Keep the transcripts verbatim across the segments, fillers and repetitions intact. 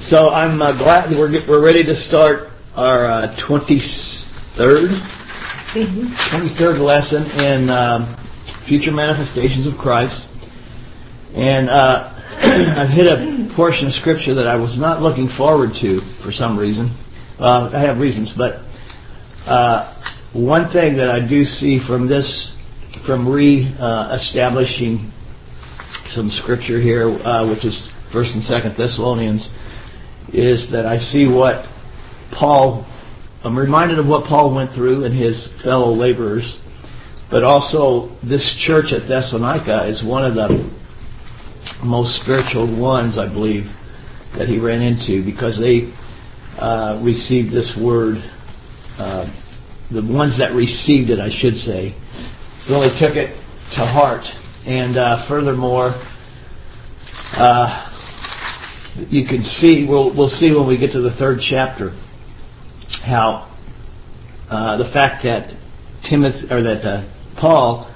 So I'm uh, glad we're we're ready to start our uh, twenty-third twenty-third lesson in um, Future Manifestations of Christ, and uh, I've hit a portion of Scripture that I was not looking forward to for some reason. Uh, I have reasons, but uh, one thing that I do see from this, from re-establishing some Scripture here, uh, which is First and Second Thessalonians, is that I see what Paul, I'm reminded of what Paul went through and his fellow laborers, but also this church at Thessalonica is one of the most spiritual ones, I believe, that he ran into, because they uh, received this word, uh, the ones that received it, I should say, really took it to heart. And uh, furthermore, uh, you can see, we'll, we'll see when we get to the third chapter, how uh, the fact that Timothy, or that uh, Paul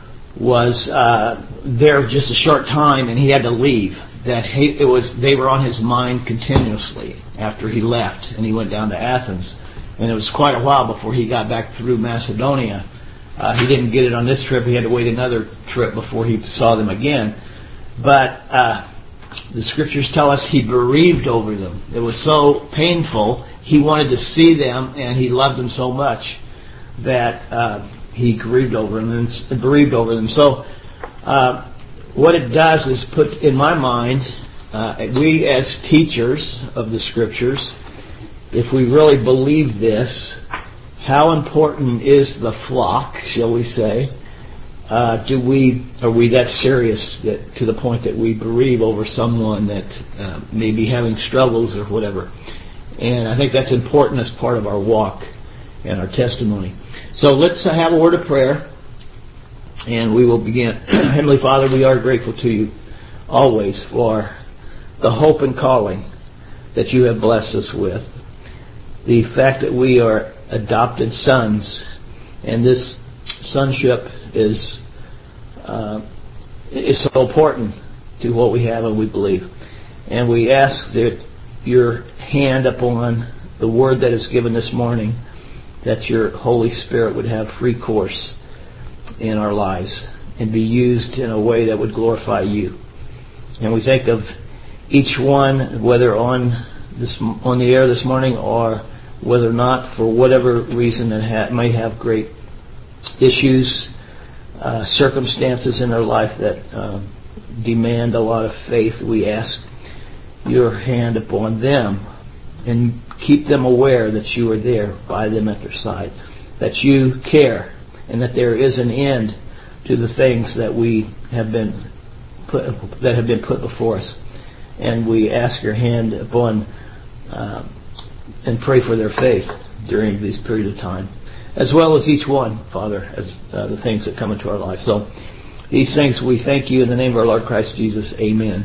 was uh, there just a short time and he had to leave, that he, it was they were on his mind continuously after he left and he went down to Athens. And it was quite a while before he got back through Macedonia. Uh, he didn't get it on this trip. He had to wait another trip before he saw them again. But uh, the Scriptures tell us he bereaved over them. It was so painful. He wanted to see them, and he loved them so much that uh, he grieved over them and bereaved over them. So uh, what it does is put in my mind, uh, we as teachers of the Scriptures, if we really believe this, how important is the flock, shall we say? Uh, do we are we that serious that, to the point that we bereave over someone that uh, may be having struggles or whatever? And I think that's important as part of our walk and our testimony. So let's uh, have a word of prayer, and we will begin. Heavenly Father, we are grateful to you always for the hope and calling that you have blessed us with. The fact that we are adopted sons, and this sonship is uh, is so important to what we have and we believe. And we ask that your hand upon the word that is given this morning, that your Holy Spirit would have free course in our lives and be used in a way that would glorify you. And we think of each one, whether on this on the air this morning or whether or not, for whatever reason, that ha- may have great issues, uh, circumstances in their life that uh, demand a lot of faith. We ask your hand upon them and keep them aware that you are there by them at their side, that you care, and that there is an end to the things that we have been put, that have been put before us. And we ask your hand upon uh, and pray for their faith during this period of time, as well as each one, Father, as uh, the things that come into our lives. So these things we thank you in the name of our Lord Christ Jesus. Amen.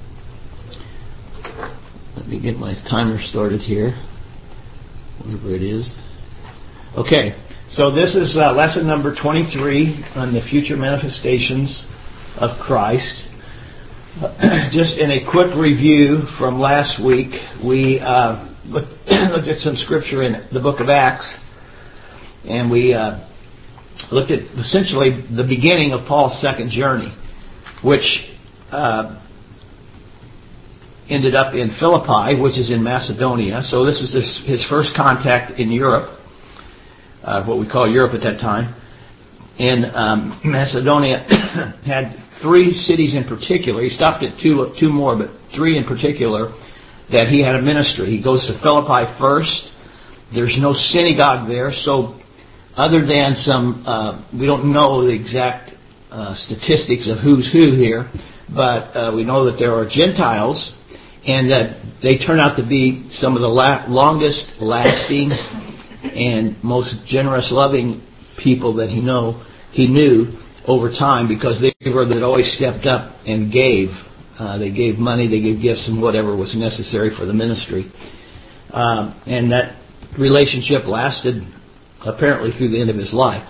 Let me get my timer started here, whatever it is. Okay, so this is uh, lesson number twenty-three on the future manifestations of Christ. Uh, just in a quick review from last week, we uh, looked, looked at some scripture in the book of Acts, and we uh, looked at essentially the beginning of Paul's second journey, which uh, ended up in Philippi, which is in Macedonia. So this is his, his first contact in Europe, uh, what we call Europe at that time. And um, Macedonia had three cities in particular. He stopped at two, two more, but three in particular that he had a ministry. He goes to Philippi first. There's no synagogue there, so other than some, uh, we don't know the exact uh, statistics of who's who here, but uh, we know that there are Gentiles, and that they turn out to be some of the la- longest lasting and most generous, loving people that he know he knew over time, because they were that always stepped up and gave. Uh, they gave money, they gave gifts, and whatever was necessary for the ministry. Um, and that relationship lasted apparently through the end of his life.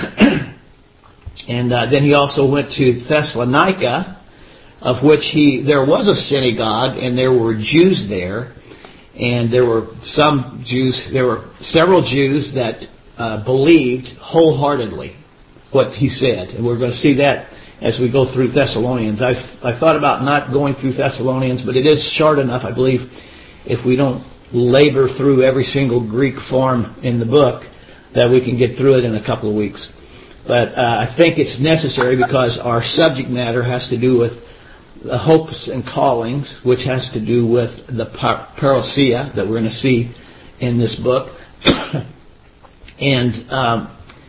And uh, then he also went to Thessalonica, of which he there was a synagogue and there were Jews there, And there were some Jews, there were several Jews that uh, believed wholeheartedly what he said. And we're going to see that as we go through Thessalonians. I, I thought about not going through Thessalonians, but it is short enough, I believe, if we don't labor through every single Greek form in the book, that we can get through it in a couple of weeks. But uh, I think it's necessary because our subject matter has to do with the hopes and callings, which has to do with the par- parousia that we're going to see in this book. And um,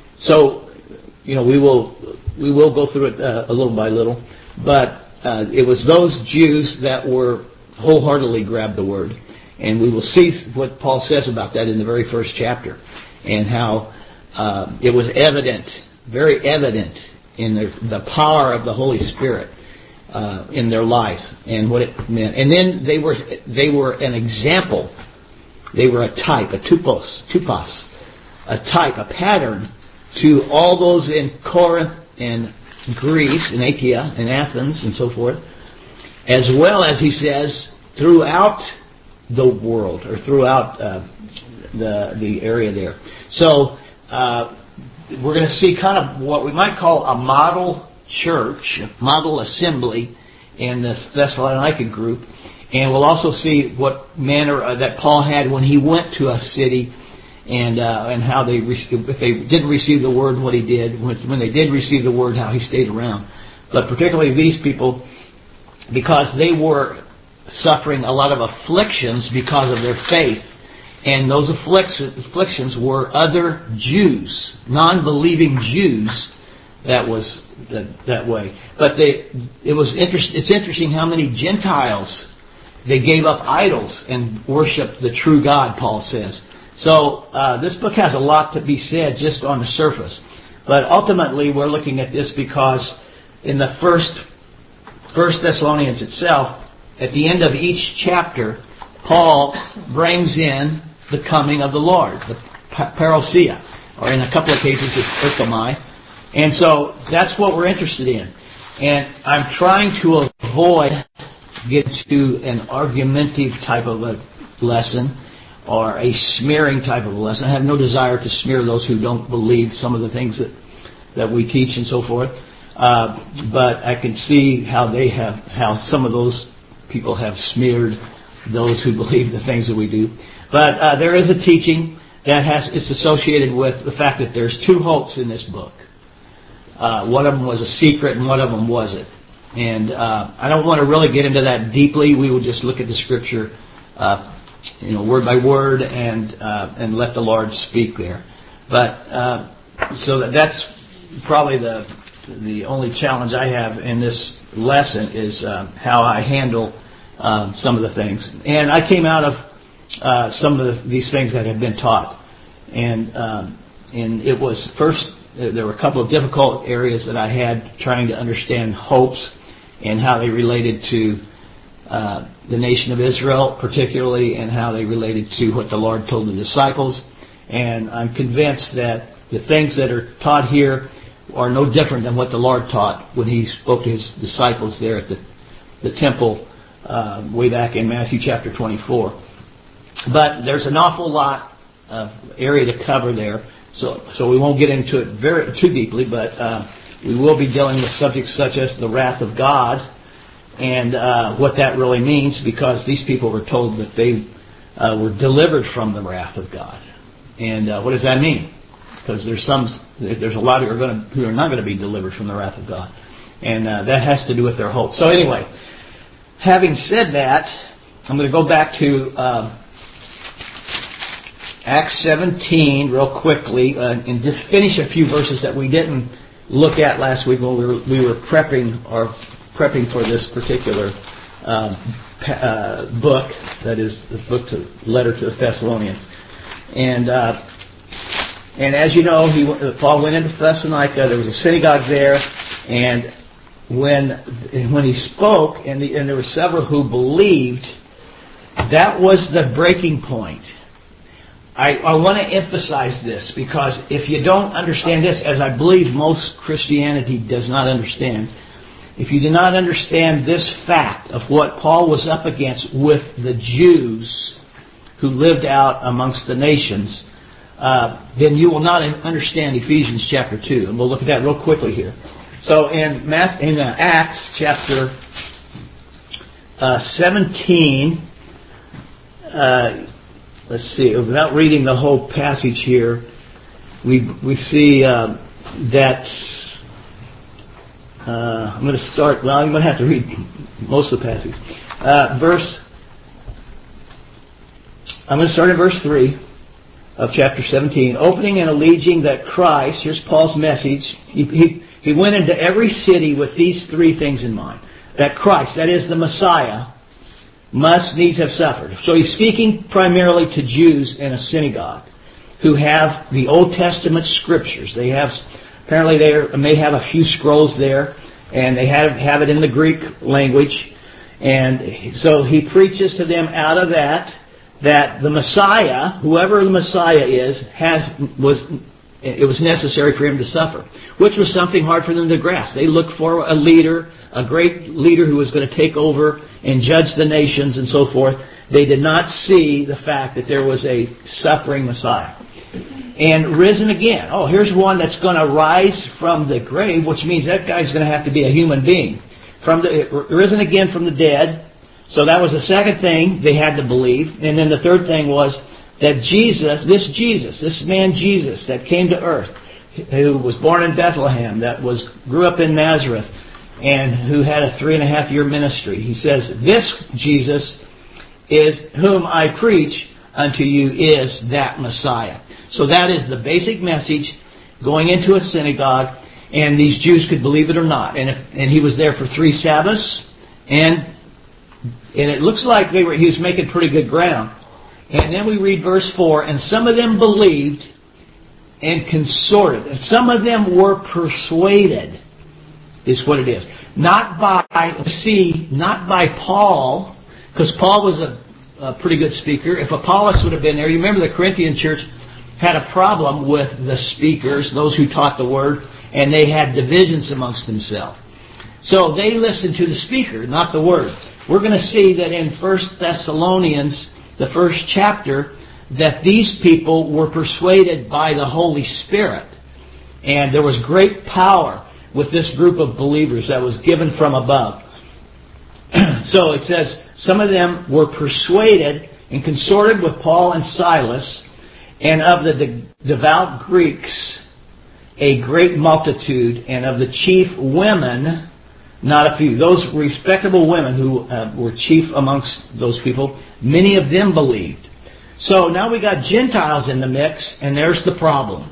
so, you know, we will we will go through it uh, a little by little. But uh, it was those Jews that were wholeheartedly grabbed the word. And we will see what Paul says about that in the very first chapter, and how uh, it was evident, very evident, in the, the power of the Holy Spirit uh, in their lives and what it meant. And then they were they were an example. They were a type, a tupos, tupos, a type, a pattern to all those in Corinth and Greece and Achaia and Athens and so forth, as well as, he says, throughout the world, or throughout uh, the the area there. So uh, we're going to see kind of what we might call a model church, a model assembly in this Thessalonica group, and we'll also see what manner uh, that Paul had when he went to a city, and uh, and how they re- if they didn't receive the word, what he did. When, when they did receive the word, how he stayed around. But particularly these people, because they were suffering a lot of afflictions because of their faith. And those afflictions were other Jews, non-believing Jews, that was that, that way. But they, it was interest, it's interesting how many Gentiles, they gave up idols and worshiped the true God, Paul says. So uh, this book has a lot to be said just on the surface. But ultimately we're looking at this because in the first, first Thessalonians itself, at the end of each chapter, Paul brings in the coming of the Lord, the parousia, or in a couple of cases it's erchomai. And so that's what we're interested in. And I'm trying to avoid getting to an argumentative type of a lesson or a smearing type of a lesson. I have no desire to smear those who don't believe some of the things that, that we teach and so forth. Uh, but I can see how they have, how some of those people have smeared those who believe the things that we do. But uh, there is a teaching that has it's associated with the fact that there's two hopes in this book. Uh, one of them was a secret and one of them wasn't. And uh, I don't want to really get into that deeply. We will just look at the scripture, uh, you know, word by word, and uh, and let the Lord speak there. But uh, so that that's probably the the only challenge I have in this lesson is uh, how I handle um, some of the things. And I came out of uh, some of the, these things that had been taught, and um, and it was first there were a couple of difficult areas that I had trying to understand hopes and how they related to uh, the nation of Israel particularly, and how they related to what the Lord told the disciples. And I'm convinced that the things that are taught here are no different than what the Lord taught when He spoke to His disciples there at the, the temple uh, way back in Matthew chapter twenty-four. But there's an awful lot of area to cover there, so so we won't get into it very too deeply, but uh, we will be dealing with subjects such as the wrath of God and uh, what that really means, because these people were told that they uh, were delivered from the wrath of God. And uh, what does that mean? Because there's some, there's a lot who are going to, who are not going to be delivered from the wrath of God, and uh, that has to do with their hope. So anyway, having said that, I'm going to go back to uh, Acts seventeen real quickly uh, and just finish a few verses that we didn't look at last week when we were, we were prepping or prepping for this particular uh, uh, book, that is the book to letter to the Thessalonians. And uh, and as you know, he Paul went into Thessalonica. There was a synagogue there, and when when he spoke, and, the, and there were several who believed, that was the breaking point. I, I want to emphasize this, because if you don't understand this, as I believe most Christianity does not understand, if you do not understand this fact of what Paul was up against with the Jews, who lived out amongst the nations, uh, then you will not understand Ephesians chapter two. And we'll look at that real quickly here. So in, Math, in uh, Acts chapter uh, seventeen, uh, let's see, without reading the whole passage here, we we see uh, that, uh, I'm going to start, well, I'm going to have to read most of the passage. Uh, verse, I'm going to start in verse three of chapter seventeen. Opening and alleging that Christ, here's Paul's message, he, he, he went into every city with these three things in mind. That Christ, that is the Messiah, must needs have suffered. So he's speaking primarily to Jews in a synagogue who have the Old Testament scriptures. They have, apparently they may have a few scrolls there, and they have, have it in the Greek language. And so he preaches to them out of that, that the Messiah, whoever the Messiah is, has was it was necessary for him to suffer, which was something hard for them to grasp. They looked for a leader, a great leader who was going to take over and judge the nations and so forth. They did not see the fact that there was a suffering Messiah. And risen again. Oh, here's one that's going to rise from the grave, which means that guy's going to have to be a human being. From the risen again from the dead. So that was the second thing they had to believe. And then the third thing was that Jesus, this Jesus, this man Jesus that came to earth, who was born in Bethlehem, that was grew up in Nazareth, and who had a three and a half year ministry. He says, this Jesus is whom I preach unto you is that Messiah. So that is the basic message going into a synagogue, and these Jews could believe it or not. And if, and he was there for three Sabbaths, and and it looks like they were he was making pretty good ground. And then we read verse four, and some of them believed and consorted. And some of them were persuaded, is what it is. Not by, see, not by Paul, because Paul was a, a pretty good speaker. If Apollos would have been there, you remember the Corinthian church had a problem with the speakers, those who taught the word, and they had divisions amongst themselves. So they listened to the speaker, not the word. We're going to see that in First Thessalonians, the first chapter, that these people were persuaded by the Holy Spirit. And there was great power with this group of believers that was given from above. So it says, some of them were persuaded and consorted with Paul and Silas, and of the de- devout Greeks, a great multitude, and of the chief women, not a few. Those respectable women who uh, were chief amongst those people, many of them believed. So now we got Gentiles in the mix, and there's the problem.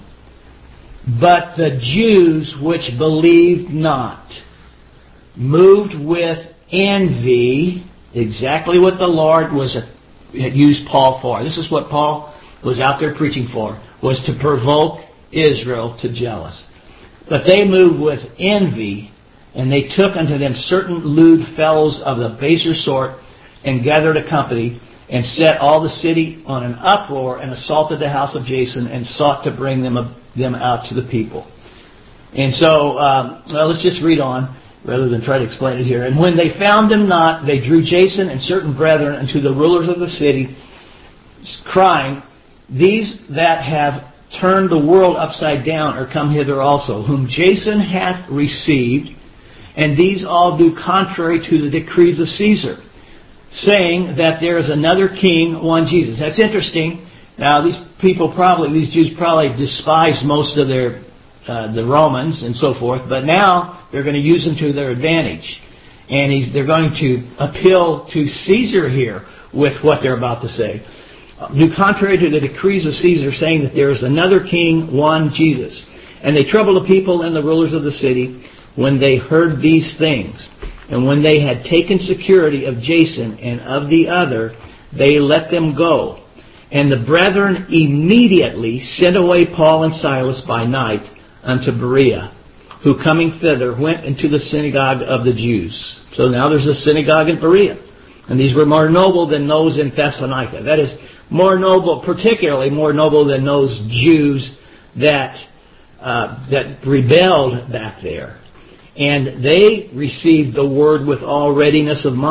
But the Jews which believed not, moved with envy, exactly what the Lord was had used Paul for. This is what Paul was out there preaching for, was to provoke Israel to jealous. But they moved with envy, and they took unto them certain lewd fellows of the baser sort, and gathered a company, and set all the city on an uproar, and assaulted the house of Jason, and sought to bring them them out to the people. And so, um, well, let's just read on, rather than try to explain it here. And when they found him not, they drew Jason and certain brethren unto the rulers of the city, crying, these that have turned the world upside down are come hither also, whom Jason hath received, and these all do contrary to the decrees of Caesar, saying that there is another king, one Jesus. That's interesting. Now, these people probably, these Jews probably despised most of their, uh, the Romans and so forth, but now they're going to use them to their advantage. And he's, they're going to appeal to Caesar here with what they're about to say. Do contrary to the decrees of Caesar, saying that there is another king, one Jesus. And they troubled the people and the rulers of the city when they heard these things. And when they had taken security of Jason and of the other, they let them go. And the brethren immediately sent away Paul and Silas by night unto Berea, who coming thither went into the synagogue of the Jews. So now there's a synagogue in Berea. And these were more noble than those in Thessalonica. That is, more noble, particularly more noble than those Jews that uh, that rebelled back there. And they received the word with all readiness of mind.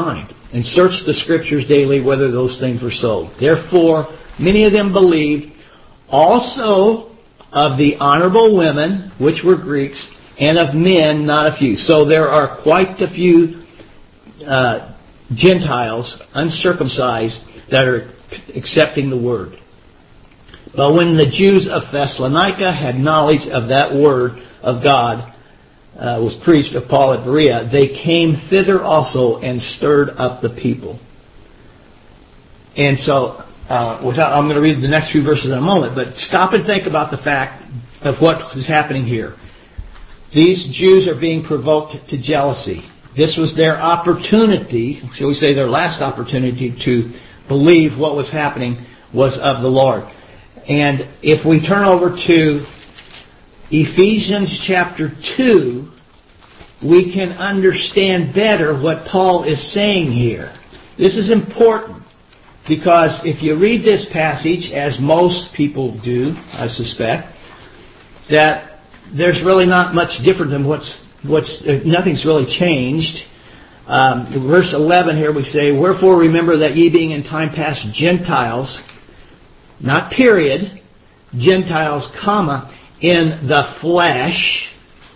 and searched the Scriptures daily whether those things were so. Therefore, many of them believed, also of the honorable women, which were Greeks, and of men, not a few. So there are quite a few uh, Gentiles, uncircumcised, that are accepting the word. But when the Jews of Thessalonica had knowledge of that word of God, uh, was preached of Paul at Berea, they came thither also and stirred up the people. And so, uh, without, I'm going to read the next few verses in a moment, but stop and think about the fact of what is happening here. These Jews are being provoked to jealousy. This was their opportunity, shall we say their last opportunity, to believe what was happening was of the Lord. And if we turn over to Ephesians chapter two, we can understand better what Paul is saying here. This is important because if you read this passage, as most people do, I suspect, that there's really not much different than what's what's nothing's really changed. Um, verse eleven here we say, "Wherefore remember that ye being in time past Gentiles," not period, Gentiles, comma, "in the flesh,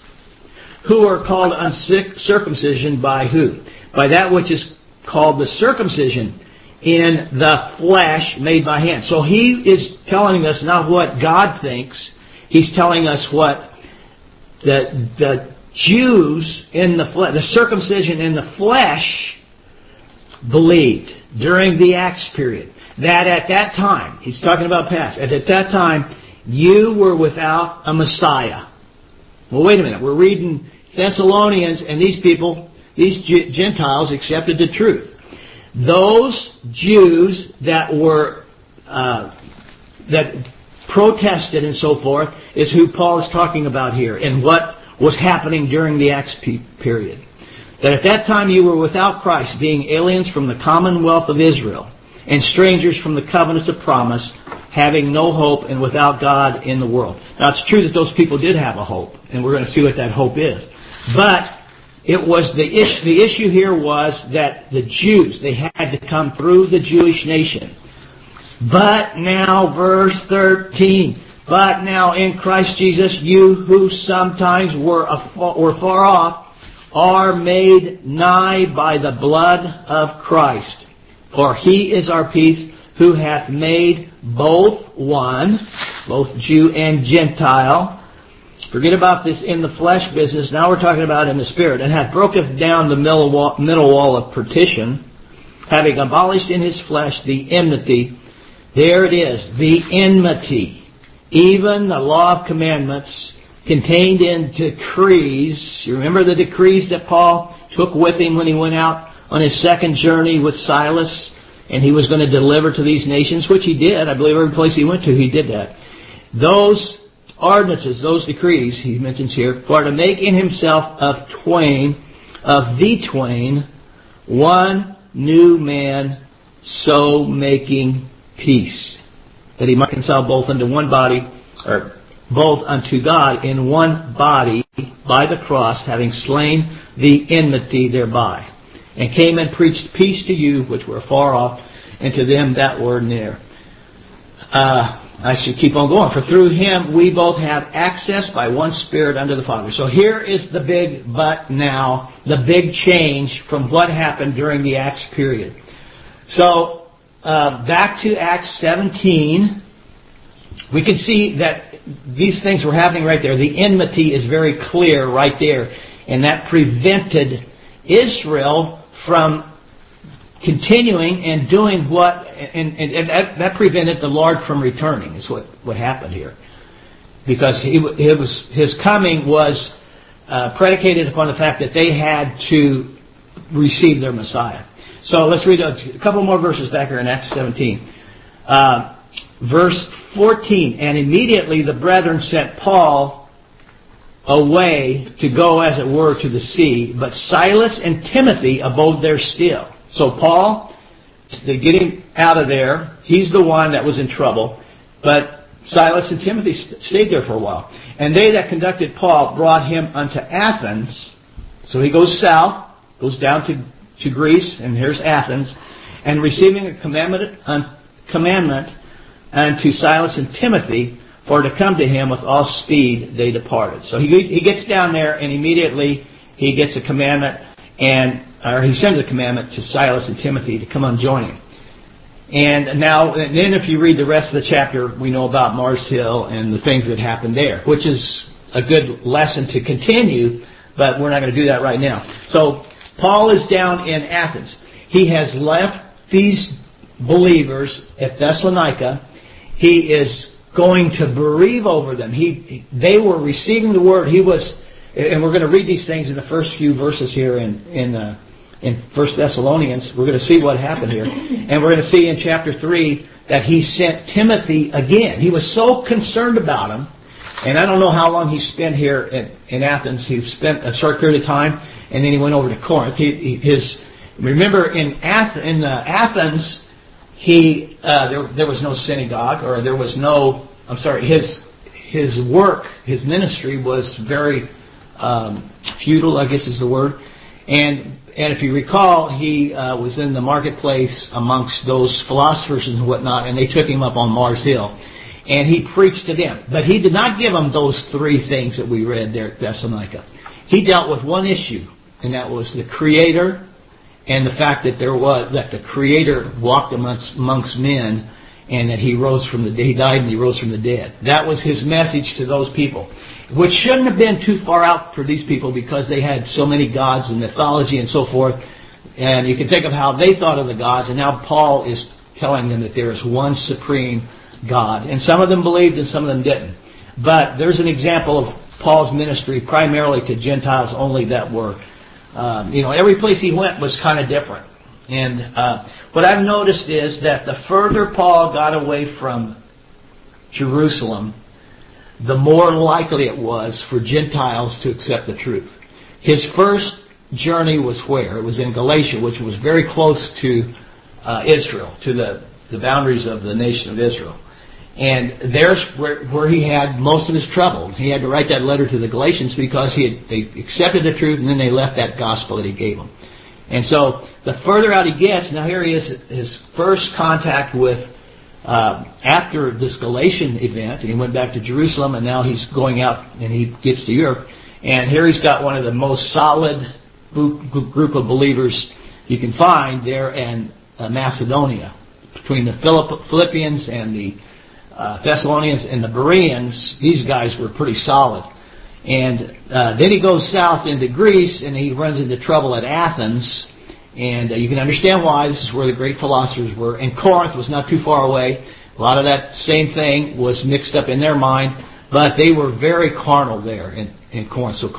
who are called uncircumcision by who? By that which is called the circumcision in the flesh made by hand." So he is telling us not what God thinks. He's telling us what the, the Jews in the flesh, the circumcision in the flesh, believed during the Acts period. That at that time, he's talking about past, at, at that time, you were without a Messiah. Well, wait a minute. We're reading Thessalonians, and these people, these Gentiles, accepted the truth. Those Jews that were, uh, that protested and so forth, is who Paul is talking about here, and what was happening during the Acts period. That at that time you were without Christ, being aliens from the commonwealth of Israel, and strangers from the covenants of promise, having no hope and without God in the world. Now it's true that those people did have a hope, and we're going to see what that hope is. But it was the issue, the issue here was that the Jews, they had to come through the Jewish nation. But now, verse thirteen, "But now in Christ Jesus, you who sometimes were afar, were far off, are made nigh by the blood of Christ. For he is our peace, who hath made both one," both Jew and Gentile. Forget about this in the flesh business. Now we're talking about in the spirit. "And hath broketh down the middle wall, middle wall of partition, having abolished in his flesh the enmity." There it is, the enmity. Even the law of commandments contained in decrees. You remember the decrees that Paul took with him when he went out on his second journey with Silas, and he was going to deliver to these nations, which he did. I believe every place he went to, he did that. Those ordinances, those decrees, he mentions here, "for to make in himself of twain, of the twain, one new man, so making peace, that he might reconcile both unto one body, or both unto God in one body by the cross, having slain the enmity thereby. And came and preached peace to you which were far off, and to them that were near." Uh, I should keep on going. "For through him we both have access by one Spirit unto the Father." So here is the big but now, the big change from what happened during the Acts period. So, Uh, back to Acts seventeen, we can see that these things were happening right there. The enmity is very clear right there. And that prevented Israel from continuing and doing what, and, and, and that, that prevented the Lord from returning, is what, what happened here. Because he, it was, his coming was uh, predicated upon the fact that they had to receive their Messiah. So let's read a couple more verses back here in Acts seventeen. Uh, verse fourteen, "And immediately the brethren sent Paul away to go, as it were, to the sea, but Silas and Timothy abode there still." So Paul, they get him out of there. He's the one that was in trouble. But Silas and Timothy stayed there for a while. "And they that conducted Paul brought him unto Athens." So he goes south, goes down to to Greece, and here's Athens, and receiving a commandment, uh, commandment unto Silas and Timothy, for to come to him with all speed they departed. So he he gets down there, and immediately he gets a commandment, and or he sends a commandment to Silas and Timothy to come and join him. And now, and then if you read the rest of the chapter, we know about Mars Hill and the things that happened there, which is a good lesson to continue, but we're not going to do that right now. So Paul is down in Athens. He has left these believers at Thessalonica. He is going to bereave over them. He, they were receiving the word. He was, and we're going to read these things in the first few verses here in in uh, in First Thessalonians. We're going to see what happened here, and we're going to see in chapter three that he sent Timothy again. He was so concerned about him, and I don't know how long he spent here in, in Athens. He spent a short period of time, and then he went over to Corinth. He, he, his remember in Ath- in uh, Athens, he uh, there there was no synagogue, or there was no. I'm sorry. His his work, his ministry was very um, futile, I guess is the word. And and if you recall, he uh, was in the marketplace amongst those philosophers and whatnot, and they took him up on Mars Hill, and he preached to them. But he did not give them those three things that we read there at Thessalonica. He dealt with one issue, and that was the Creator, and the fact that there was that the Creator walked amongst amongst men, and that he rose from the dead. He died and he rose from the dead. That was his message to those people, which shouldn't have been too far out for these people because they had so many gods and mythology and so forth. And you can think of how they thought of the gods, and now Paul is telling them that there is one supreme God. And some of them believed and some of them didn't. But there's an example of Paul's ministry primarily to Gentiles only that were, um, you know, every place he went was kind of different. And uh, what I've noticed is that the further Paul got away from Jerusalem, the more likely it was for Gentiles to accept the truth. His first journey was where? It was in Galatia, which was very close to uh, Israel, to the, the boundaries of the nation of Israel. And there's where, where he had most of his trouble. He had to write that letter to the Galatians because he had, they accepted the truth and then they left that gospel that he gave them. And so the further out he gets, now here he is, his first contact with, uh, after this Galatian event, and he went back to Jerusalem, and now he's going out and he gets to Europe. And here he's got one of the most solid group of believers you can find there in uh, Macedonia. Between the Philippians and the uh, Thessalonians and the Bereans, these guys were pretty solid. And uh, then he goes south into Greece, and he runs into trouble at Athens. And uh, you can understand why. This is where the great philosophers were. And Corinth was not too far away. A lot of that same thing was mixed up in their mind. But they were very carnal there in, in Corinth. So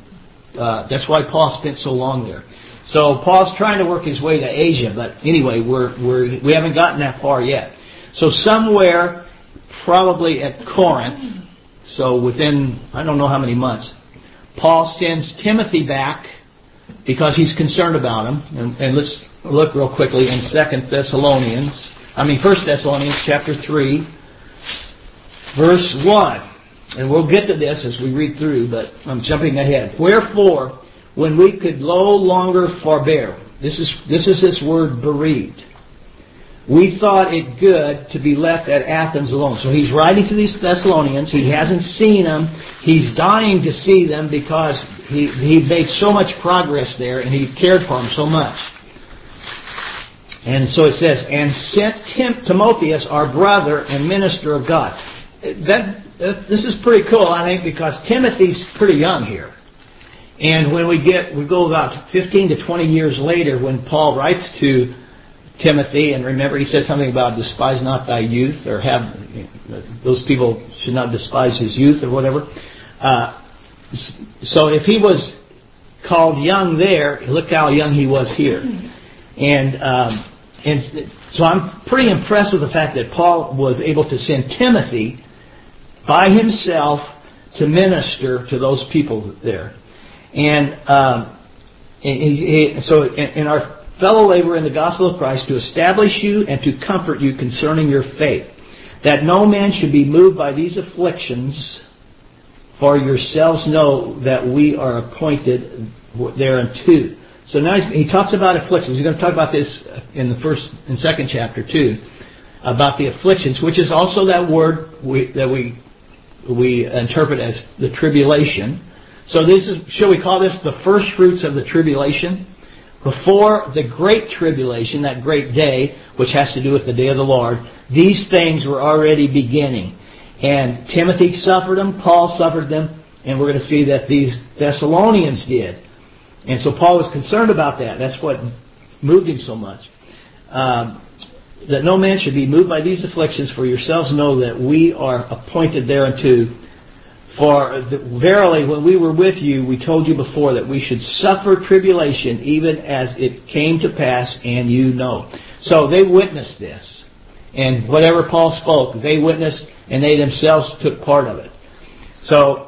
uh, that's why Paul spent so long there. So Paul's trying to work his way to Asia. But anyway, we're, we're, we haven't gotten that far yet. So somewhere, probably at Corinth, so within, I don't know how many months, Paul sends Timothy back because he's concerned about him. And, and let's look real quickly in Second Thessalonians, I mean First Thessalonians chapter three, verse one. And we'll get to this as we read through, but I'm jumping ahead. Wherefore, when we could no longer forbear, this is this is this word bereaved, we thought it good to be left at Athens alone. So he's writing to these Thessalonians. He hasn't seen them. He's dying to see them because he, he made so much progress there and he cared for them so much. And so it says, and sent Tim, Timotheus, our brother and minister of God. That, that this is pretty cool, I think, because Timothy's pretty young here. And when we get, we go about fifteen to twenty years later when Paul writes to Timothy, and remember he said something about despise not thy youth, or have, you know, those people should not despise his youth or whatever. Uh, so if he was called young there, look how young he was here. And um, and so I'm pretty impressed with the fact that Paul was able to send Timothy by himself to minister to those people there. And um, he, he, so in, in our fellow labor in the gospel of Christ, to establish you and to comfort you concerning your faith, that no man should be moved by these afflictions, for yourselves know that we are appointed thereunto. So now he talks about afflictions. He's going to talk about this in the first and second chapter too, about the afflictions, which is also that word we, that we we interpret as the tribulation. So this is, shall we call this the first fruits of the tribulation? Before the great tribulation, that great day, which has to do with the day of the Lord, these things were already beginning. And Timothy suffered them, Paul suffered them, and we're going to see that these Thessalonians did. And so Paul was concerned about that. That's what moved him so much. Um, that no man should be moved by these afflictions, for yourselves know that we are appointed thereunto. For the, verily, when we were with you, we told you before that we should suffer tribulation, even as it came to pass, and you know. So they witnessed this. And whatever Paul spoke, they witnessed, and they themselves took part of it. So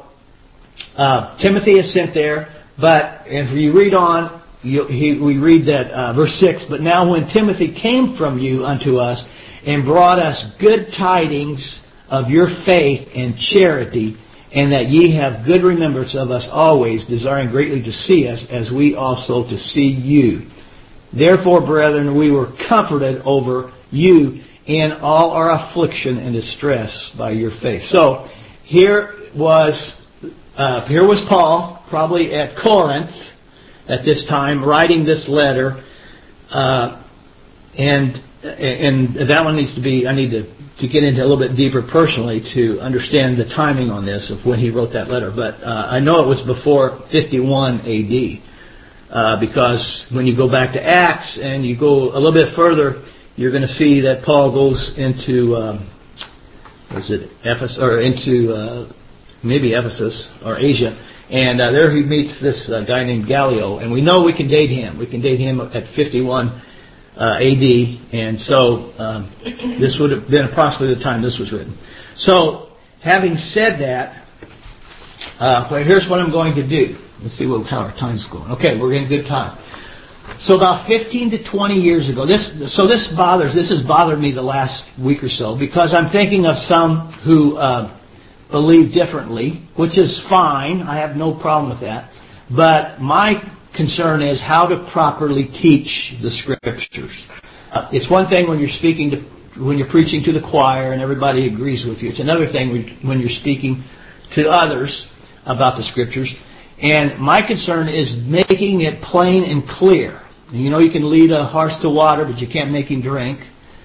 uh, Timothy is sent there, but if you read on, you, he, we read that uh, verse six, but now when Timothy came from you unto us and brought us good tidings of your faith and charity, and that ye have good remembrance of us always, desiring greatly to see us, as we also to see you. Therefore, brethren, we were comforted over you in all our affliction and distress by your faith. So here was uh, here was Paul, probably at Corinth at this time, writing this letter, uh, and and that one needs to be. I need to. to get into a little bit deeper personally to understand the timing on this of when he wrote that letter. But uh, I know it was before fifty-one A D Uh, because when you go back to Acts and you go a little bit further, you're going to see that Paul goes into, um, what is it, Ephesus, or into uh, maybe Ephesus or Asia. And uh, there he meets this uh, guy named Gallio. And we know we can date him. We can date him at fifty-one Uh, A D, and so um, this would have been approximately the time this was written. So, having said that, uh, well, here's what I'm going to do. Let's see what, how our time's going. Okay, we're in good time. So about fifteen to twenty years ago, this so this bothers this has bothered me the last week or so, because I'm thinking of some who uh, believe differently, which is fine. I have no problem with that. But my concern is how to properly teach the Scriptures. Uh, it's one thing when you're speaking to, when you're preaching to the choir and everybody agrees with you. It's another thing when you're speaking to others about the Scriptures. And my concern is making it plain and clear. And you know, you can lead a horse to water, but you can't make him drink.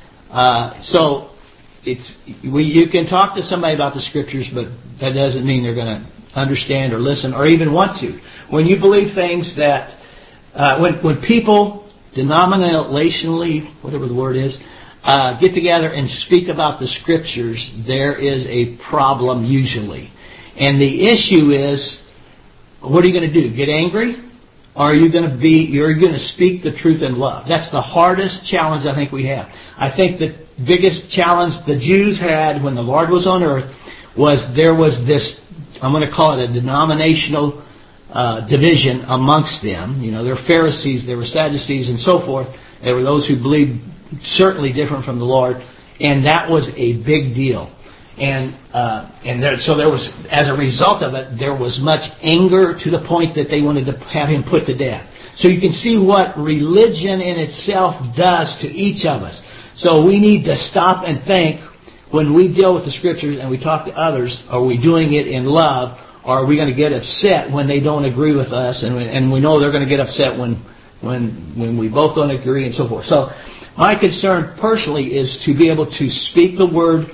Uh, so it's we, you can talk to somebody about the Scriptures, but that doesn't mean they're going to understand or listen or even want to. When you believe things that, uh, when when people denominationally, whatever the word is, uh, get together and speak about the Scriptures, there is a problem usually. And the issue is, what are you going to do? Get angry? Or are you going to be, you're going to speak the truth in love? That's the hardest challenge I think we have. I think the biggest challenge the Jews had when the Lord was on earth was there was this, I'm going to call it a denominational uh, division amongst them. You know, there were Pharisees, there were Sadducees, and so forth. There were those who believed certainly different from the Lord, and that was a big deal. And uh, and there, so there was, as a result of it, there was much anger to the point that they wanted to have him put to death. So you can see what religion in itself does to each of us. So we need to stop and think, when we deal with the Scriptures and we talk to others, are we doing it in love, or are we going to get upset when they don't agree with us, and, and we know they're going to get upset when, when, when we both don't agree, and so forth. So my concern personally is to be able to speak the Word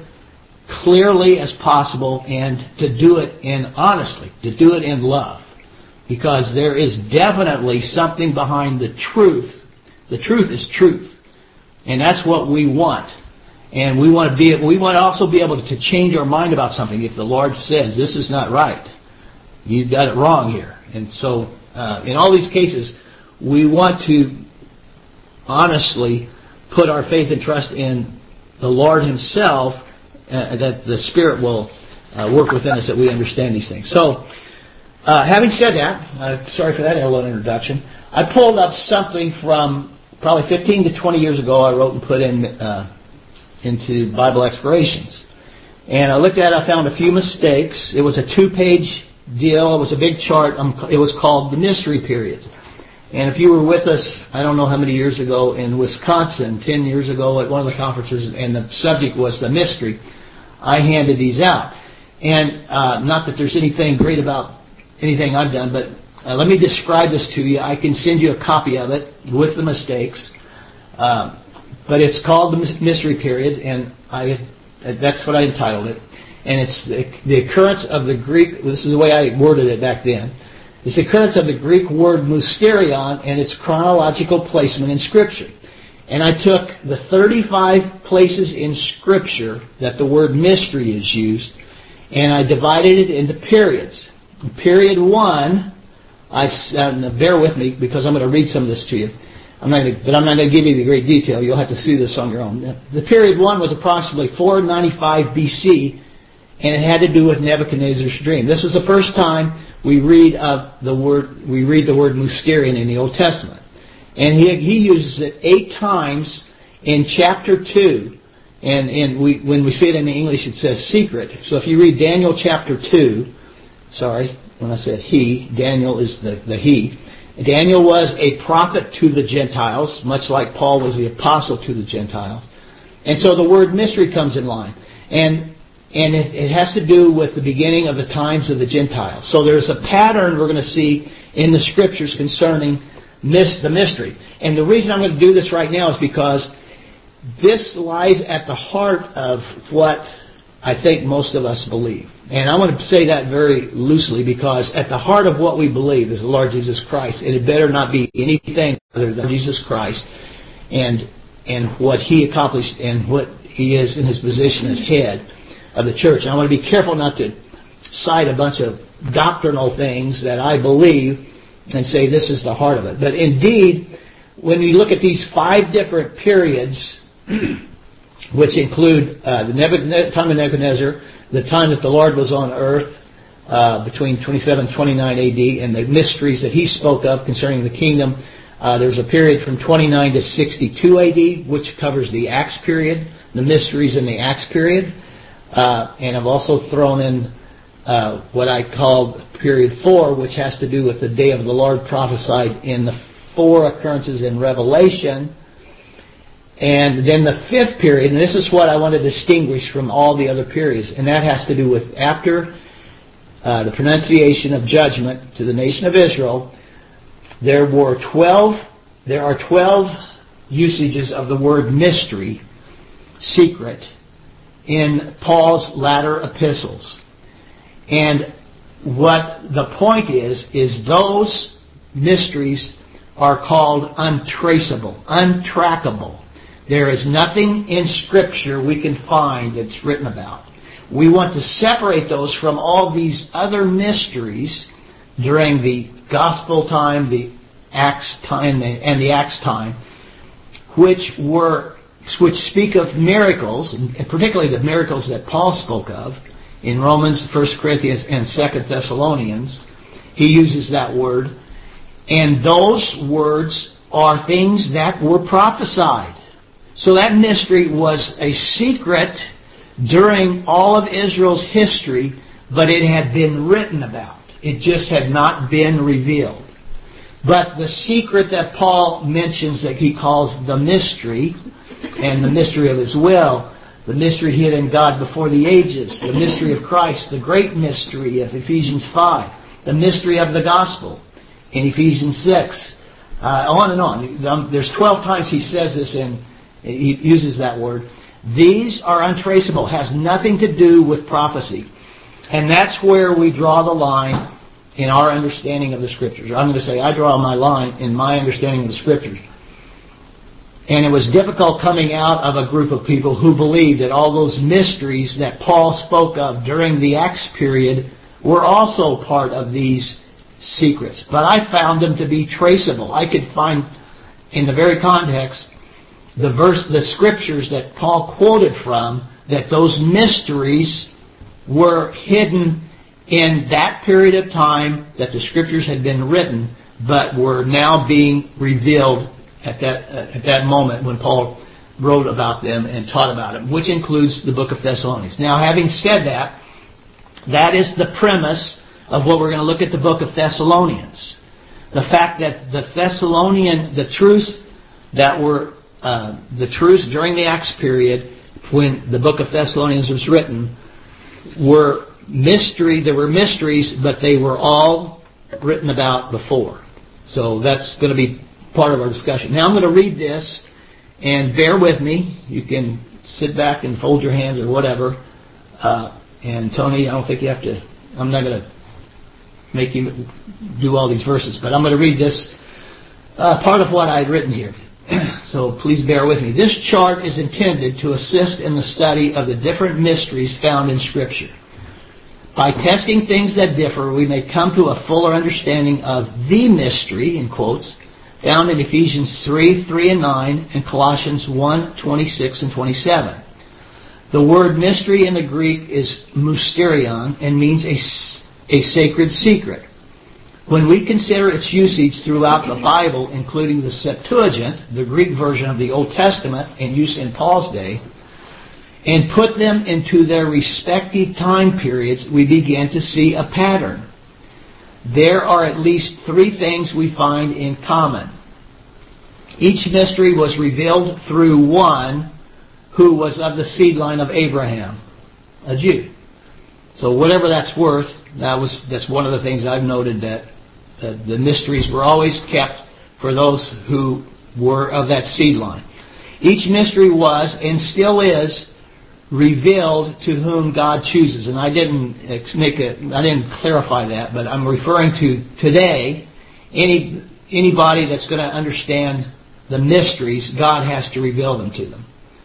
clearly as possible and to do it in honestly, to do it in love. Because there is definitely something behind the truth. The truth is truth. And that's what we want. And we want to be, we want to also be able to change our mind about something. If the Lord says, this is not right, you've got it wrong here. And so, uh, in all these cases, we want to honestly put our faith and trust in the Lord Himself, uh, that the Spirit will uh, work within us, that we understand these things. So, uh, having said that, uh, sorry for that little introduction, I pulled up something from probably fifteen to twenty years ago. I wrote and put in uh, into Bible Explorations. And I looked at it, I found a few mistakes. It was a two-page deal. It was a big chart. Um, it was called the Mystery Periods. And if you were with us, I don't know how many years ago in Wisconsin, ten years ago at one of the conferences, and the subject was the mystery, I handed these out. And uh, not that there's anything great about anything I've done, but uh, let me describe this to you. I can send you a copy of it with the mistakes. Uh, but it's called the Mystery Period, and I that's what I entitled it. And it's the, the occurrence of the Greek, this is the way I worded it back then, it's the occurrence of the Greek word mysterion and its chronological placement in Scripture. And I took the thirty-five places in Scripture that the word mystery is used, and I divided it into periods. Period one, I uh, bear with me because I'm going to read some of this to you. I'm not going to, but I'm not going to give you the great detail. You'll have to see this on your own. The period one was approximately four ninety-five B C, and it had to do with Nebuchadnezzar's dream. This was the first time we read of the word we read the word mysterion in the Old Testament, and he he uses it eight times in chapter two. And and we when we say it in English, it says secret. So if you read Daniel chapter two, sorry, when I said he, Daniel is the, the he. Daniel was a prophet to the Gentiles, much like Paul was the apostle to the Gentiles. And so the word mystery comes in line. And and it, it has to do with the beginning of the times of the Gentiles. So there's a pattern we're going to see in the Scriptures concerning mis- the mystery. And the reason I'm going to do this right now is because this lies at the heart of what I think most of us believe. And I want to say that very loosely because at the heart of what we believe is the Lord Jesus Christ. And it better not be anything other than Jesus Christ and and what He accomplished and what He is in His position as head of the church. And I want to be careful not to cite a bunch of doctrinal things that I believe and say this is the heart of it. But indeed, when we look at these five different periods, which include uh, the Nebuchadnezzar, time of Nebuchadnezzar, the time that the Lord was on earth uh, between twenty-seven and twenty-nine A D, and the mysteries that He spoke of concerning the kingdom. Uh, there's a period from twenty-nine to sixty-two A D, which covers the Acts period, the mysteries in the Acts period. Uh, and I've also thrown in uh, what I called period four, which has to do with the day of the Lord prophesied in the four occurrences in Revelation. And then the fifth period, and this is what I want to distinguish from all the other periods, and that has to do with after uh, the pronunciation of judgment to the nation of Israel, there were twelve, there are twelve usages of the word mystery, secret, in Paul's latter epistles. And what the point is, is those mysteries are called untraceable, untrackable. There is nothing in Scripture we can find that's written about. We want to separate those from all these other mysteries during the Gospel time, the Acts time, and the Acts time, which were which speak of miracles, and particularly the miracles that Paul spoke of in Romans, First Corinthians, and Second Thessalonians. He uses that word, and those words are things that were prophesied. So that mystery was a secret during all of Israel's history, but it had been written about. It just had not been revealed. But the secret that Paul mentions that he calls the mystery, and the mystery of His will, the mystery hid in God before the ages, the mystery of Christ, the great mystery of Ephesians five, the mystery of the gospel in Ephesians six, uh, on and on. Um, there's twelve times he says this in He uses that word. These are untraceable, has nothing to do with prophecy. And that's where we draw the line in our understanding of the Scriptures. I'm going to say I draw my line in my understanding of the Scriptures. And it was difficult coming out of a group of people who believed that all those mysteries that Paul spoke of during the Acts period were also part of these secrets. But I found them to be traceable. I could find in the very context the verse, the scriptures that Paul quoted from, that those mysteries were hidden in that period of time that the scriptures had been written, but were now being revealed at that uh, at that moment when Paul wrote about them and taught about them, which includes the book of Thessalonians. Now, having said that, that is the premise of what we're going to look at the book of Thessalonians. The fact that the Thessalonian, the truths that were, uh, the truths during the Acts period, when the book of Thessalonians was written, were mystery, there were mysteries, but they were all written about before. So that's going to be part of our discussion. Now I'm going to read this, and bear with me. You can sit back and fold your hands or whatever. Uh, and Tony, I don't think you have to, I'm not going to make you do all these verses, but I'm going to read this uh, part of what I had written here. So please bear with me. This chart is intended to assist in the study of the different mysteries found in Scripture. By testing things that differ, we may come to a fuller understanding of the mystery, in quotes, found in Ephesians three, three and nine, and Colossians one, twenty-six and twenty-seven. The word mystery in the Greek is mysterion and means a, a sacred secret. When we consider its usage throughout the Bible, including the Septuagint, the Greek version of the Old Testament in use in Paul's day, and put them into their respective time periods, we begin to see a pattern. There are at least three things we find in common. Each mystery was revealed through one who was of the seed line of Abraham, a Jew. So whatever that's worth, that was that's one of the things I've noted, that uh, the mysteries were always kept for those who were of that seed line. Each mystery was and still is revealed to whom God chooses. And I didn't make a, I didn't clarify that, but I'm referring to today. Any anybody that's going to understand the mysteries, God has to reveal them to them.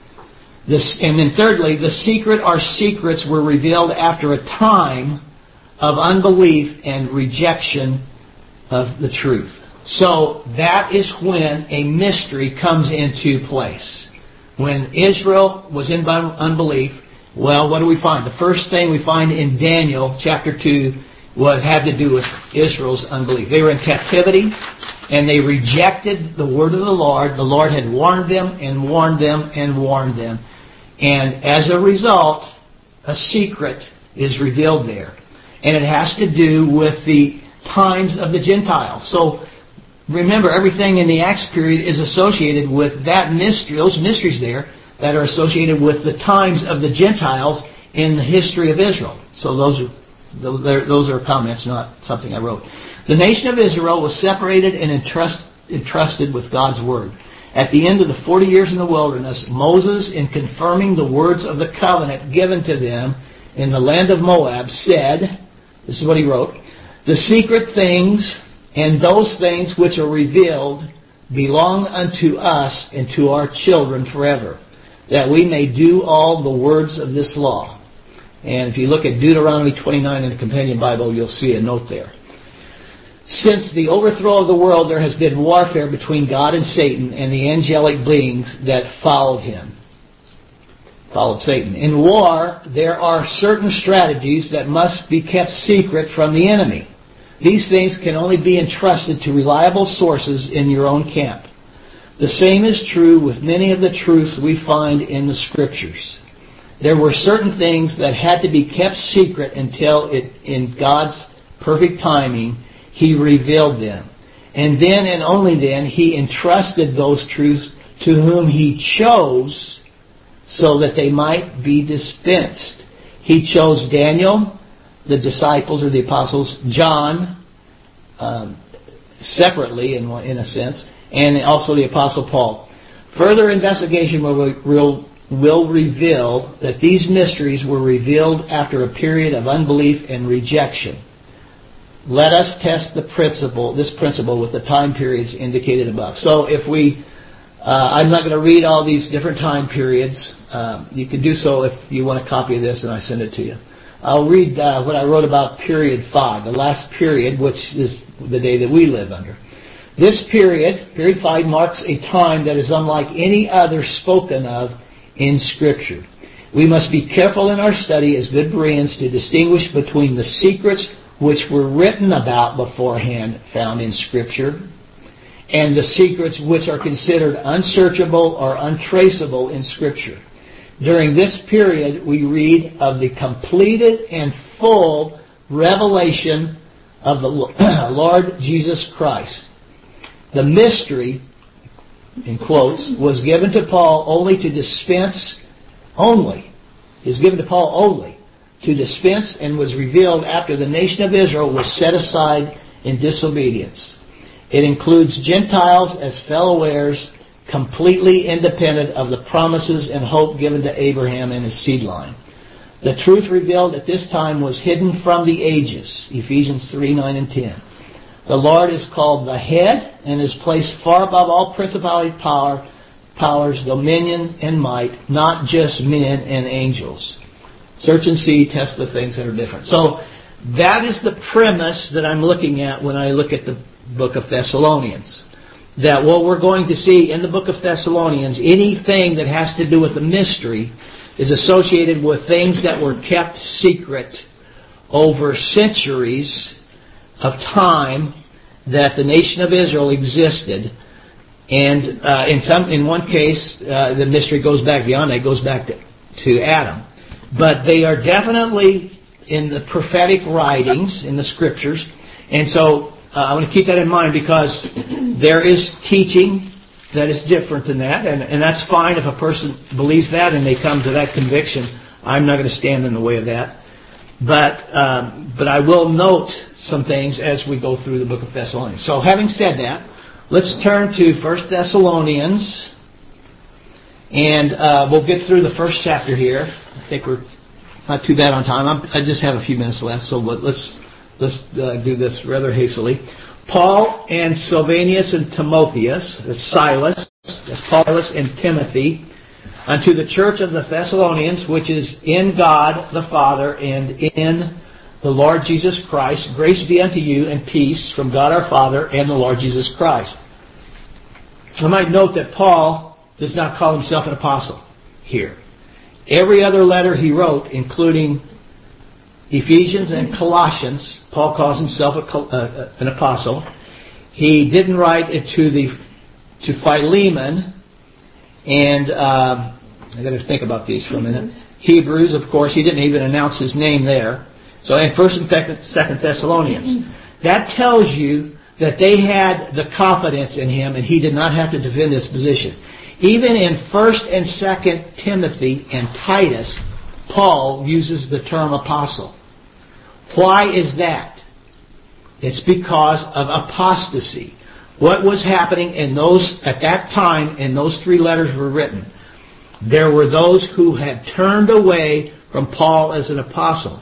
This, and then thirdly, the secret or secrets were revealed after a time of unbelief and rejection of the truth. So that is when a mystery comes into place. When Israel was in unbelief, well, what do we find? The first thing we find in Daniel chapter two what had to do with Israel's unbelief. They were in captivity, and they rejected the word of the Lord. The Lord had warned them and warned them and warned them. And as a result, a secret is revealed there. And it has to do with the times of the Gentiles. So remember, everything in the Acts period is associated with that mystery, those mysteries there that are associated with the times of the Gentiles in the history of Israel. So those are those are, those are comments, not something I wrote. The nation of Israel was separated and entrust, entrusted with God's word. At the end of the forty years in the wilderness, Moses, in confirming the words of the covenant given to them in the land of Moab, said, this is what he wrote, "The secret things and those things which are revealed belong unto us and to our children forever, that we may do all the words of this law." And if you look at Deuteronomy twenty-nine in the Companion Bible, you'll see a note there. Since the overthrow of the world, there has been warfare between God and Satan and the angelic beings that followed him. Followed Satan. In war, there are certain strategies that must be kept secret from the enemy. These things can only be entrusted to reliable sources in your own camp. The same is true with many of the truths we find in the Scriptures. There were certain things that had to be kept secret until it, in God's perfect timing, He revealed them. And then and only then, He entrusted those truths to whom He chose so that they might be dispensed. He chose Daniel, the disciples or the apostles, John, um, separately in, in a sense, and also the apostle Paul. Further investigation will, will, will reveal that these mysteries were revealed after a period of unbelief and rejection. Let us test the principle, this principle with the time periods indicated above. So if we, uh, I'm not going to read all these different time periods. Uh, you can do so if you want a copy of this and I send it to you. I'll read uh, what I wrote about period five, the last period, which is the day that we live under. This period, period five, marks a time that is unlike any other spoken of in Scripture. We must be careful in our study as good Bereans to distinguish between the secrets which were written about beforehand found in Scripture and the secrets which are considered unsearchable or untraceable in Scripture. During this period, we read of the completed and full revelation of the Lord Jesus Christ. The mystery, in quotes, was given to Paul only to dispense, only, is given to Paul only to dispense and was revealed after the nation of Israel was set aside in disobedience. It includes Gentiles as fellow heirs, completely independent of the promises and hope given to Abraham and his seed line. The truth revealed at this time was hidden from the ages, Ephesians three, nine, and ten. The Lord is called the head and is placed far above all principality, power, powers, dominion, and might, not just men and angels. Search and see, test the things that are different. So that is the premise that I'm looking at when I look at the book of Thessalonians. That what we're going to see in the book of Thessalonians, anything that has to do with the mystery is associated with things that were kept secret over centuries of time that the nation of Israel existed. And uh, in some, in one case, uh, the mystery goes back beyond that. It goes back to, to Adam. But they are definitely in the prophetic writings, in the scriptures. And so uh, I want to keep that in mind because there is teaching that is different than that. And, and that's fine if a person believes that and they come to that conviction. I'm not going to stand in the way of that. But um, but I will note some things as we go through the book of Thessalonians. So having said that, let's turn to First Thessalonians. And uh, we'll get through the first chapter here. I think we're not too bad on time. I'm, I just have a few minutes left, so let's let's uh, do this rather hastily. Paul and Silvanus and Timotheus, that's Silas, that's Paulus and Timothy, unto the church of the Thessalonians, which is in God the Father and in the Lord Jesus Christ, grace be unto you and peace from God our Father and the Lord Jesus Christ. I might note that Paul does not call himself an apostle here. Every other letter he wrote, including Ephesians and Colossians, Paul calls himself a, uh, an apostle. He didn't write it to the to Philemon, and um, I got to think about these for a minute. Hebrews, of course, he didn't even announce his name there. So in First and Second Thessalonians, that tells you that they had the confidence in him, and he did not have to defend his position. Even in First and Second Timothy and Titus, Paul uses the term apostle. Why is that? It's because of apostasy. What was happening in those at that time, and those three letters were written, there were those who had turned away from Paul as an apostle.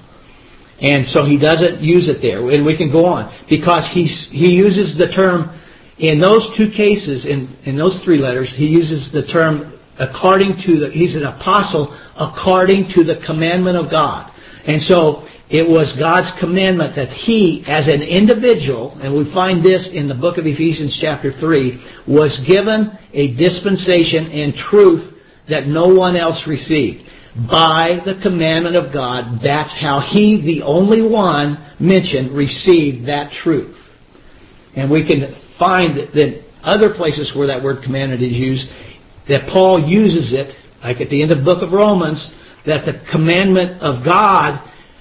And so he doesn't use it there. And we can go on. Because he's, he uses the term, in those two cases, in, in those three letters, he uses the term according to the, he's an apostle according to the commandment of God. And so it was God's commandment that he, as an individual, and we find this in the book of Ephesians chapter three, was given a dispensation and truth that no one else received. By the commandment of God, that's how he, the only one mentioned, received that truth. And we can find that other places where that word commandment is used, that Paul uses it, like at the end of the book of Romans, that the commandment of God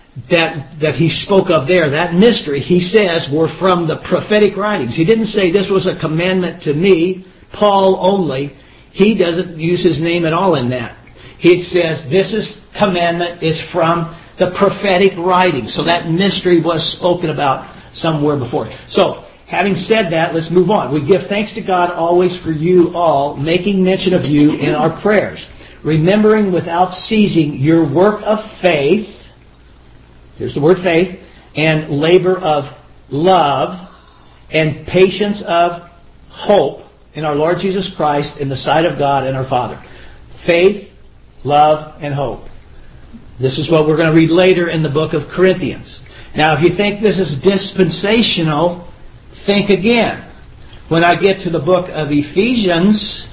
that that he spoke of there, that mystery, he says, were from the prophetic writings. He didn't say this was a commandment to me, Paul only. He doesn't use his name at all in that. He says this is commandment is from the prophetic writings. So that mystery was spoken about somewhere before. So, having said that, let's move on. We give thanks to God always for you all, making mention of you in our prayers, remembering without ceasing your work of faith, here's the word faith, and labor of love, and patience of hope in our Lord Jesus Christ in the sight of God and our Father. Faith, love, and hope. This is what we're going to read later in the book of Corinthians. Now, if you think this is dispensational, think again. When I get to the book of Ephesians,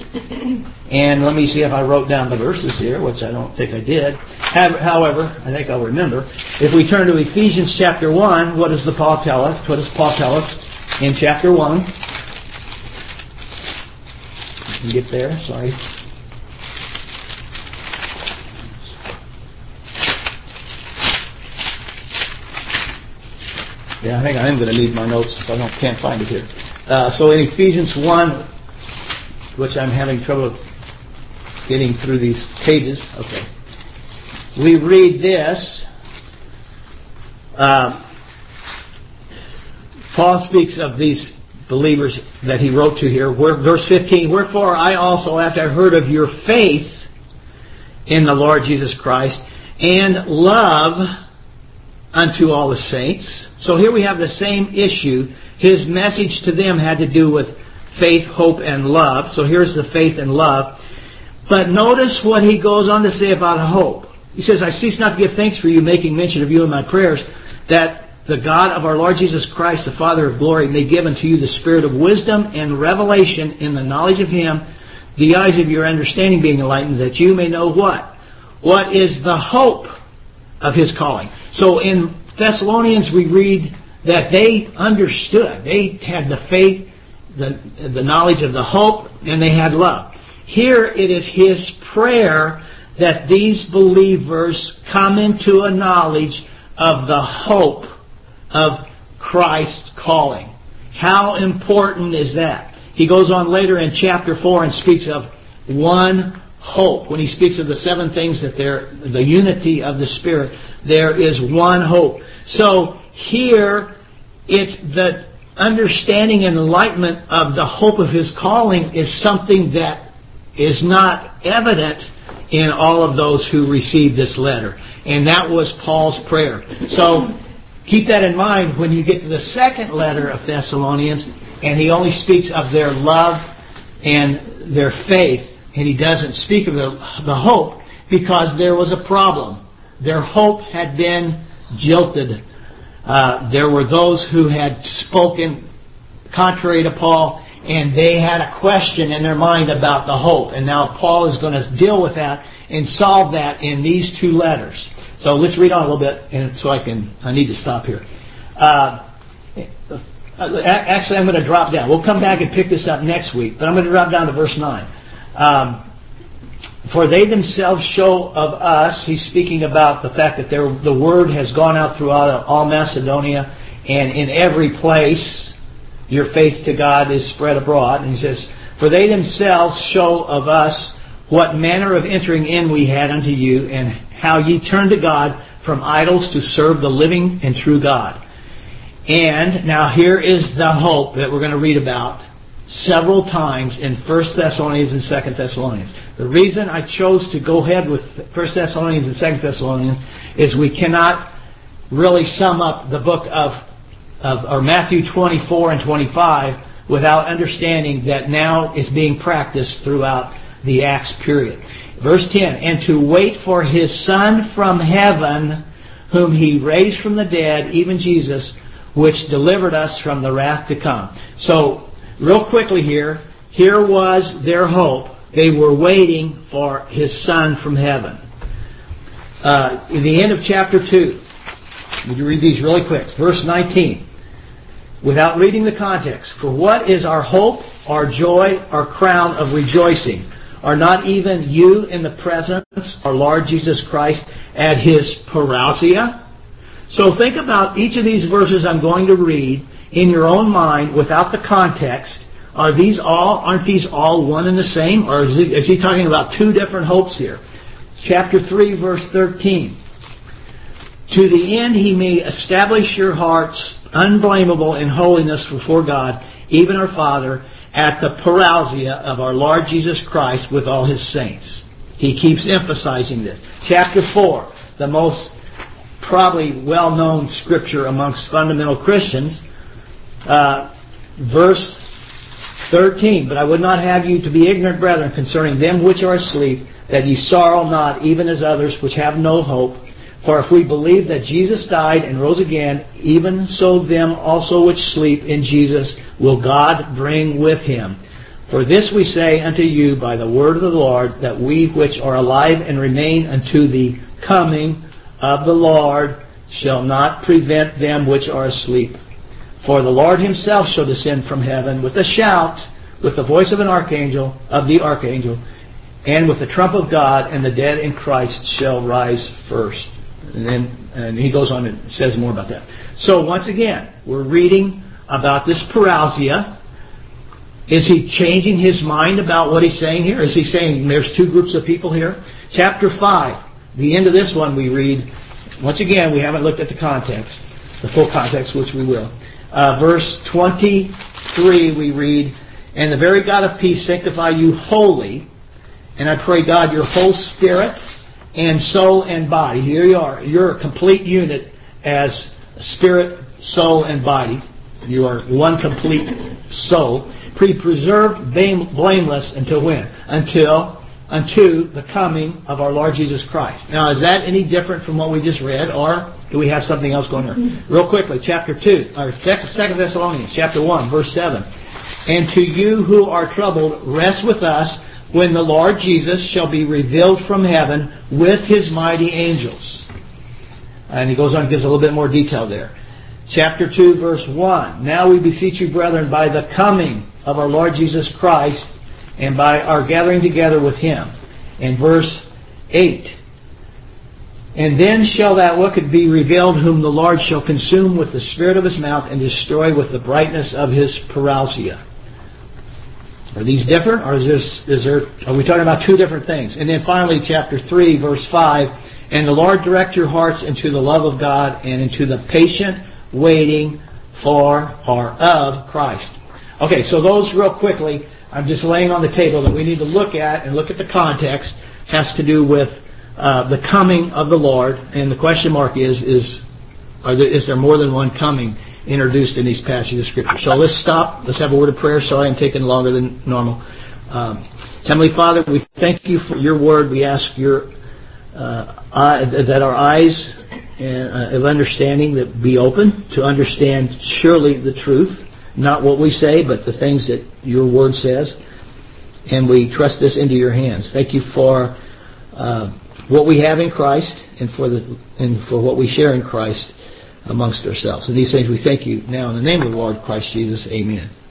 and let me see if I wrote down the verses here, which I don't think I did. However, I think I'll remember. If we turn to Ephesians chapter one, what does the Paul tell us? What does Paul tell us in chapter one? I can get there, sorry. Yeah, I think I am going to need my notes if I don't, can't find it here. Uh, so in Ephesians one, which I'm having trouble getting through these pages. Okay. We read this. Uh, Paul speaks of these believers that he wrote to here. Verse fifteen, wherefore I also, after I heard of your faith in the Lord Jesus Christ, and love unto all the saints. So here we have the same issue. His message to them had to do with faith, hope, and love. So here's the faith and love. But notice what he goes on to say about hope. He says, I cease not to give thanks for you, making mention of you in my prayers, that the God of our Lord Jesus Christ, the Father of glory, may give unto you the spirit of wisdom and revelation in the knowledge of him, the eyes of your understanding being enlightened, that you may know what? What is the hope of his calling? So in Thessalonians we read that they understood. They had the faith, the, the knowledge of the hope, and they had love. Here it is his prayer that these believers come into a knowledge of the hope of Christ's calling. How important is that? He goes on later in chapter four and speaks of one hope. When he speaks of the seven things that they're, the unity of the Spirit, there is one hope. So here it's the understanding and enlightenment of the hope of his calling is something that is not evident in all of those who received this letter. And that was Paul's prayer. So keep that in mind when you get to the second letter of Thessalonians, and he only speaks of their love and their faith, and he doesn't speak of the, the hope, because there was a problem. Their hope had been jilted. Uh, there were those who had spoken contrary to Paul, and they had a question in their mind about the hope. And now Paul is going to deal with that and solve that in these two letters. So let's read on a little bit, and so I can. I need to stop here. Uh, actually, I'm going to drop down. We'll come back and pick this up next week, but I'm going to drop down to verse nine. Um, For they themselves show of us, he's speaking about the fact that there, the word has gone out throughout all Macedonia, and in every place your faith to God is spread abroad. And he says, for they themselves show of us what manner of entering in we had unto you, and how ye turned to God from idols to serve the living and true God. And now here is the hope that we're going to read about several times in First Thessalonians and Second Thessalonians. The reason I chose to go ahead with First Thessalonians and Second Thessalonians is we cannot really sum up the book of, of or Matthew twenty-four and twenty-five without understanding that now is being practiced throughout the Acts period. Verse ten, and to wait for his Son from heaven, whom he raised from the dead, even Jesus, which delivered us from the wrath to come. So, real quickly here, here was their hope. They were waiting for his Son from heaven. Uh, in the end of chapter two, would you read these really quick? Verse nineteen. Without reading the context. For what is our hope, our joy, our crown of rejoicing? Are not even you in the presence of our Lord Jesus Christ at his parousia? So think about each of these verses I'm going to read in your own mind without the context. Are these all, aren't these all one and the same? Or is he, is he talking about two different hopes here? Chapter three, verse thirteen. To the end he may establish your hearts unblameable in holiness before God, even our Father, at the parousia of our Lord Jesus Christ with all his saints. He keeps emphasizing this. Chapter four, the most probably well-known scripture amongst fundamental Christians, uh, verse thirteen. But I would not have you to be ignorant, brethren, concerning them which are asleep, that ye sorrow not, even as others which have no hope. For if we believe that Jesus died and rose again, even so them also which sleep in Jesus will God bring with him. For this we say unto you by the word of the Lord, that we which are alive and remain unto the coming of the Lord shall not prevent them which are asleep. For the Lord himself shall descend from heaven with a shout, with the voice of an archangel, of the archangel, and with the trump of God, and the dead in Christ shall rise first. And then and he goes on and says more about that. So once again, we're reading about this parousia. Is he changing his mind about what he's saying here? Is he saying there's two groups of people here? Chapter five, the end of this one we read, once again, we haven't looked at the context, the full context, which we will. Uh, verse twenty-three, we read, "And the very God of peace sanctify you wholly, and I pray God your whole spirit and soul and body." Here you are. You're a complete unit as spirit, soul, and body. You are one complete soul. Be preserved blameless until when? Until unto the coming of our Lord Jesus Christ. Now, is that any different from what we just read, or do we have something else going on? Real quickly, chapter two, or Second Thessalonians, chapter one, verse seven. "And to you who are troubled, rest with us when the Lord Jesus shall be revealed from heaven with his mighty angels." And he goes on and gives a little bit more detail there. Chapter two, verse one. "Now we beseech you, brethren, by the coming of our Lord Jesus Christ, and by our gathering together with him." And verse eight. "And then shall that wicked be revealed, whom the Lord shall consume with the spirit of his mouth, and destroy with the brightness of his parousia." Are these different, or is, this, is there? Are we talking about two different things? And then finally, chapter three, verse five. "And the Lord direct your hearts into the love of God, and into the patient waiting for or of Christ." Okay, so those real quickly, I'm just laying on the table that we need to look at and look at the context, has to do with uh, the coming of the Lord. And the question mark is, is, are there, is there more than one coming introduced in these passages of Scripture? So let's stop. Let's have a word of prayer. Sorry I'm taking longer than normal. Um, Heavenly Father, we thank you for your word. We ask your uh, eye, that our eyes and, uh, of understanding that be open to understand surely the truth. Not what we say, but the things that your word says. And we trust this into your hands. Thank you for uh, what we have in Christ, and for the and for what we share in Christ amongst ourselves. And these things we thank you now in the name of the Lord Christ Jesus. Amen.